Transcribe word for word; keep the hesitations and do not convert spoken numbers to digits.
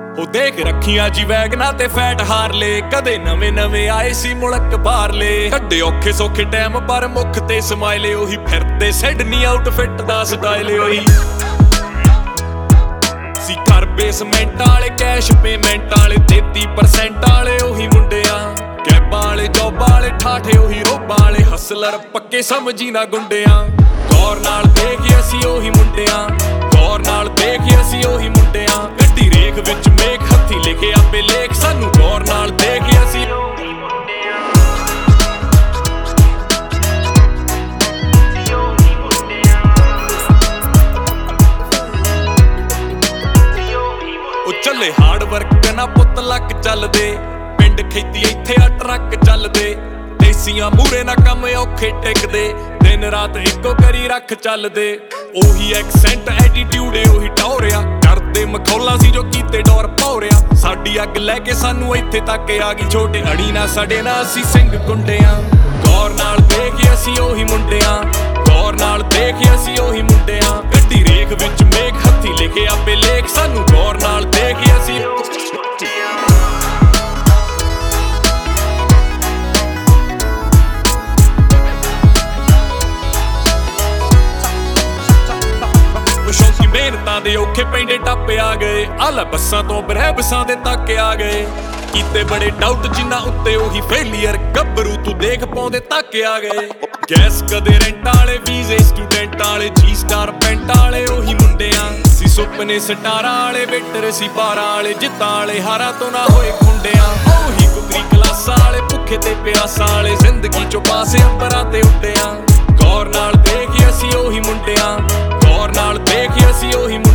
ਉਹ ਦੇਖ ਰੱਖੀਆਂ ਜੀ ਵੈਗਨਾਂ ਤੇ ਫੈਟ ਹਾਰਲੇ, ਕਦੇ ਨਵੇਂ ਨਵੇਂ ਆਏ ਸੀ ਮੁਲਕ ਬਾਹਰਲੇ। ਕੱਢੇ ਔਖੇ ਸੌਖੇ ਟਾਈਮ ਪਰ ਮੁੱਖ ਤੇ ਸਮਾਈਲੇ, ਉਹੀ ਫਿਰਦੇ ਸਿਡਨੀ ਆਊਟਫਿੱਟ ਦਾ ਸਟਾਈਲ ਉਹੀ ਸੀ। ਘਰ ਬੇਸਮੈਂਟ ਵਾਲੇ ਕੈਸ਼ ਪੇਮੈਂਟ ਵਾਲੇ ਤੇਤੀ ਪਰਸੈਂਟ ਵਾਲੇ ਉਹੀ ਮੁੰਡਿਆਂ, ਕੈਬਾਂ ਵਾਲੇ ਜੋਬਾਂ ਵਾਲੇ ਠਾਠੇ ਉਹੀ ਰੋਬਾਂ ਵਾਲੇ ਹਸਲਰ ਪੱਕੇ ਸਮਝੀ ਨਾ ਗੁੰਡਿਆਂ। ਗੌਰ ਨਾਲ ਦੇਖ ਅਸੀਂ ਉਹੀ ਮੁੰਡਿਆਂ, ਗੌਰ ਨਾਲ ਦੇਖ ਅਸੀਂ ਉਹੀ ਮੁੰਡਿਆਂ। ਗੱਡੀ ਰੇਖ ਵਿੱਚ ਮੇਖ ਹੱਥੀ ਲਿਖੇ ਆਪੇ ਲੇਖ, ਸਾਨੂੰ ਗੌਰ ਨਾਲ ਦੇਖ ਅਸੀਂ ਉਹ ਚੱਲੇ ਹਾਰਡ ਵਰਕ ਨਾ ਪੁੱਤ ਲੱਕ ਚੱਲਦੇ, ਪਿੰਡ ਖੇਤੀ ਇੱਥੇ ਆ ਟਰੱਕ ਚੱਲਦੇ। ਦੇਸੀਆਂ ਮੂਰੇ ਨਾ ਕੰਮ ਔਖੇ ਟਿਕਦੇ, ਦਿਨ ਰਾਤ ਇੱਕੋ ਕਰੀ ਰੱਖ ਚੱਲਦੇ। ਉਹੀ ਐਕਸੈਂਟ ਐਟੀਟਿਊਡ ਏ ਉਹੀ ਟੌਰਿਆ, ਕਰਦੇ ਮਖੌਲਾਂ ਸੀ ਜੋ ਕੀਤੇ ਡੋਰ ਭੌਰਿਆ। ਸਾਡੀ ਅੱਗ ਲੈ ਕੇ ਸਾਨੂੰ ਇੱਥੇ ਤੱਕ ਆ ਗਈ, ਛੋਟੇ ਅੜੀ ਨਾ ਸੜੇ ਨਾ ਅਸੀਂ ਸਿੰਘ ਗੁੰਡਿਆਂ। ਗੌਰ ਨਾਲ ਦੇਖ ਅਸੀਂ ਉਹੀ ਮੁੰਡਿਆਂ, ਗੌਰ ਨਾਲ ਦੇਖ ਅਸੀਂ ਉਹੀ ਮੁੰਡਿਆਂ। ਗੱਡੀ ਰੇਖ ਵਿੱਚ ਮੇਖ ਹੱਥੀ ਲਿਖੇ ਆਪੇ ਲੇਖ, ਸਾਨੂੰ ਗੌਰ ਨਾਲ ਦੇਖ ਅਸੀਂ ਮਿਹਨਤਾਂ ਦੇ ਔਖੇ ਪੈਂਡੇ ਟੱਪ ਆ ਗਏ। ਆਲਾ ਬੱਸਾਂ ਤੋਂ ਬਰਹਿਬਸਾਂ ਦੇ ਤੱਕ ਆ ਗਏ, ਕੀਤੇ ਬੜੇ ਡਾਊਟ ਜਿੰਨਾ ਉੱਤੇ ਉਹੀ ਫੇਲੀਅਰ। ਗੱਭਰੂ ਤੂੰ ਦੇਖ ਪਾਉਂਦੇ ਤੱਕ ਆ ਗਏ। ਗੈਸ ਕਦੇ ਰੈਂਟ ਵਾਲੇ ਵੀਜ਼ੇ ਸਟੂਡੈਂਟ ਵਾਲੇ ਜੀ ਸਟਾਰ ਪੈਂਟ ਵਾਲੇ ਉਹੀ ਮੁੰਡਿਆਂ ਸੀ। ਸੁਪਨੇ ਸਟਾਰਾਂ ਵਾਲੇ ਵੇਟਰ ਸੀ ਬਾਰਾਂ ਵਾਲੇ, ਜਿੱਤਾਂ ਵਾਲੇ ਹਾਰਾਂ ਤੋਂ ਨਾ ਹੋਏ ਖੁੰਡਿਆਂ। ਉਹੀ ਕੁਕਰੀ ਕਲਾਸਾਂ ਵਾਲੇ ਭੁੱਖੇ ਤੇ ਪਿਆਸਾਂ ਵਾਲੇ, ਜ਼ਿੰਦਗੀ ਚੋਂ ਪਾਸੇ ਅੰਬਰਾਂ ਤੇ ਉੱਡਿਆਂ। ਗੌਰ ਨਾਲ ਦੇਖ ਅਸੀਂ ਉਹੀ ਮੁੰਡਿਆਂ, ਗੌਰ ਨਾਲ ਦੇਖ ਅਸੀਂ ਉਹੀ